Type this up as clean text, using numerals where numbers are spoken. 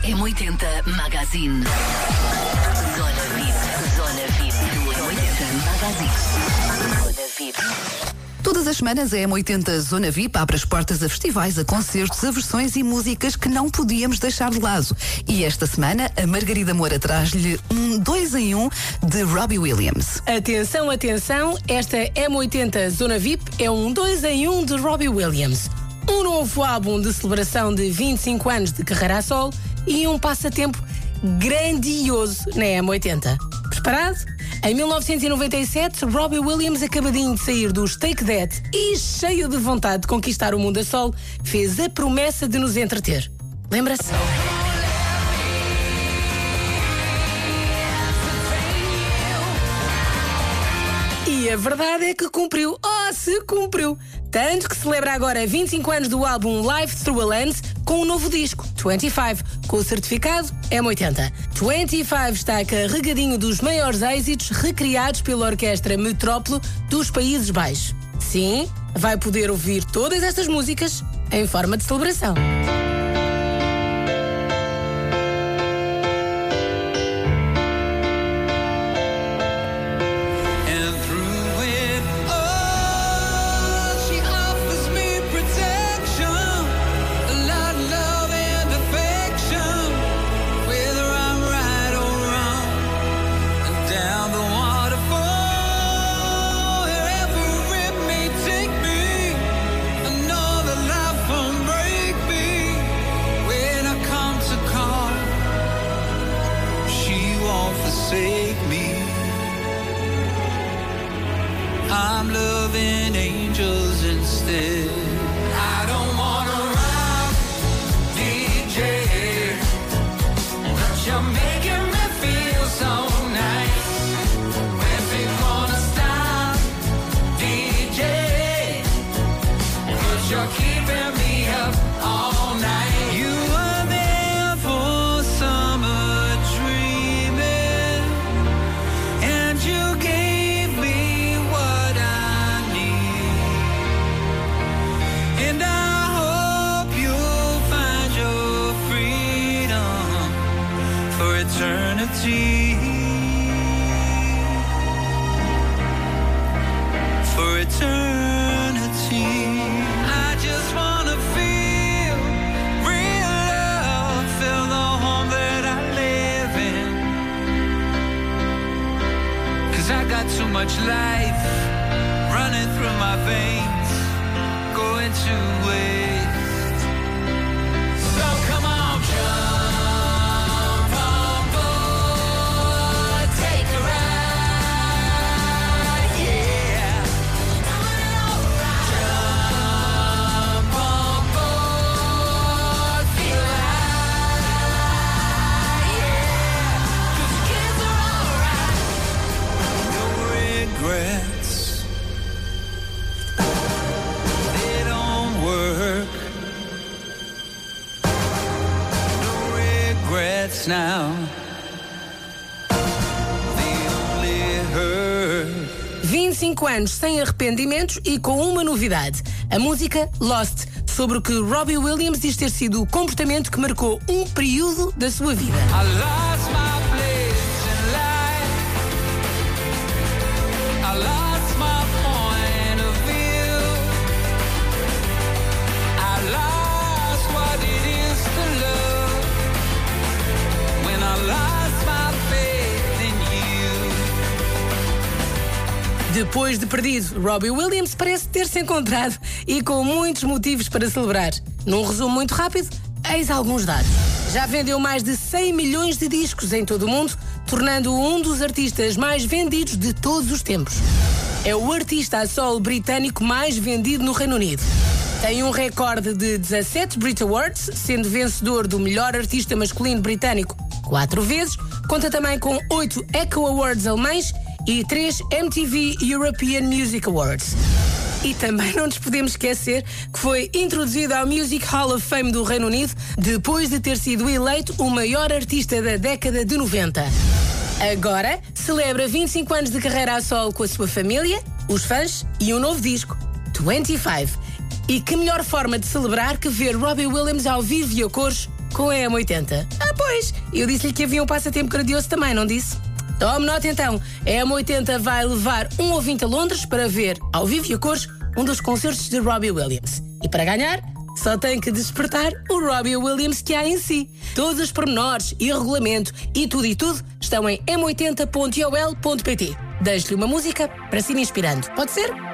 M80 Magazine. Zona VIP. Zona VIP do M80 Magazine. Zona VIP. Todas as semanas a M80 Zona VIP abre as portas a festivais, a concertos, a versões e músicas que não podíamos deixar de lado. E esta semana a Margarida Moura traz-lhe um 2 em 1 de Robbie Williams. Atenção, atenção, esta M80 Zona VIP é um 2 em 1 de Robbie Williams. Um novo álbum de celebração de 25 anos de carreira a solo e um passatempo grandioso na M80. Preparado? Em 1997, Robbie Williams, acabadinho de sair dos Take That e cheio de vontade de conquistar o mundo a solo, fez a promessa de nos entreter. Lembra-se? E a verdade é que cumpriu. Oh, se cumpriu! Tanto que celebra agora 25 anos do álbum Live Through a Lens com um novo disco, 25, com o certificado M80. 25 está carregadinho dos maiores êxitos recriados pela Orquestra Metrópole dos Países Baixos. Sim, vai poder ouvir todas estas músicas em forma de celebração. I'm loving angels instead. I don't wanna rock, DJ, but you're making me feel so nice. If you wanna stop, DJ, but you're keeping me up all night. You were there for summer dreaming, and you gave me what I need. And I hope you'll find your freedom for eternity. For eternity. I just wanna feel real love, feel the home that I live in. 'Cause I got too much life running through my veins, going to waste. So come on, jump on board, take a ride, yeah. Jump on board, feel high, yeah. 'Cause the kids are alright. No regrets. They don't work. No regrets now. They only hurt. 25 anos sem arrependimentos e com uma novidade. A música Lost, sobre o que Robbie Williams diz ter sido o comportamento que marcou um período da sua vida. I lost my place in life. I lost my point of view. I lost what it is to love. When I lost my faith in you. Depois de perdido, Robbie Williams parece ter-se encontrado e com muitos motivos para celebrar. Num resumo muito rápido, eis alguns dados. Já vendeu mais de 100 milhões de discos em todo o mundo, tornando-o um dos artistas mais vendidos de todos os tempos. É o artista a solo britânico mais vendido no Reino Unido. Tem um recorde de 17 Brit Awards, sendo vencedor do melhor artista masculino britânico 4 vezes. Conta também com 8 Echo Awards alemães e 3 MTV European Music Awards. E também não nos podemos esquecer que foi introduzido ao Music Hall of Fame do Reino Unido depois de ter sido eleito o maior artista da década de 90. Agora celebra 25 anos de carreira a solo com a sua família, os fãs e um novo disco, 25. E que melhor forma de celebrar que ver Robbie Williams ao vivo e a cores com a M80. Ah, pois, eu disse-lhe que havia um passatempo grandioso também, não disse? Tome nota então, a M80 vai levar um ouvinte a Londres para ver, ao vivo e a cores, um dos concertos de Robbie Williams. E para ganhar, só tem que despertar o Robbie Williams que há em si. Todos os pormenores e regulamento e tudo estão em m80.ol.pt. Deixe-lhe uma música para se ir inspirando. Pode ser?